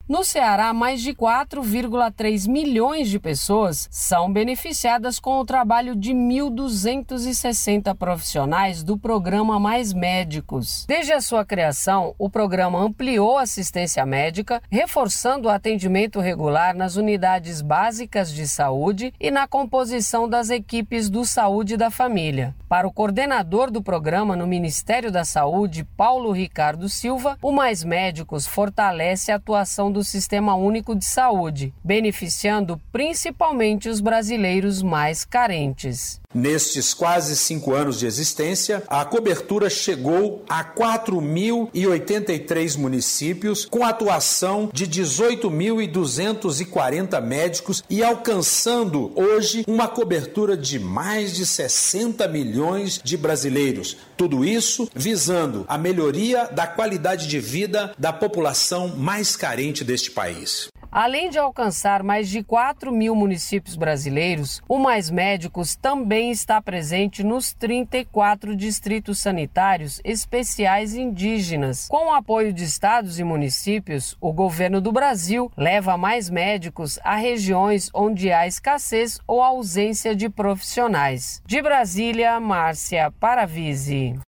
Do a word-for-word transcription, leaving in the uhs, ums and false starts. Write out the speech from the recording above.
No Ceará, mais de quatro vírgula três milhões de pessoas são beneficiadas com o trabalho de mil duzentos e sessenta profissionais do programa Mais Médicos. Desde a sua criação, o programa ampliou a assistência médica, reforçando o atendimento regular nas unidades básicas de saúde e na composição das equipes do Saúde da Família. Para o coordenador do programa no Ministério da Saúde, Paulo Ricardo Silva, o Mais Médicos fortalece a atuação do Sistema Único de Saúde, beneficiando principalmente os brasileiros mais carentes. Nestes quase cinco anos de existência, a cobertura chegou a quatro mil e oitenta e três municípios, com atuação de dezoito mil duzentos e quarenta médicos e alcançando hoje uma cobertura de mais de sessenta milhões de brasileiros. Tudo isso visando a melhoria da qualidade de vida da população mais carente deste país. Além de alcançar mais de quatro mil municípios brasileiros, o Mais Médicos também está presente nos trinta e quatro distritos sanitários especiais indígenas. Com o apoio de estados e municípios, o governo do Brasil leva mais médicos a regiões onde há escassez ou ausência de profissionais. De Brasília, Márcia Paravisi.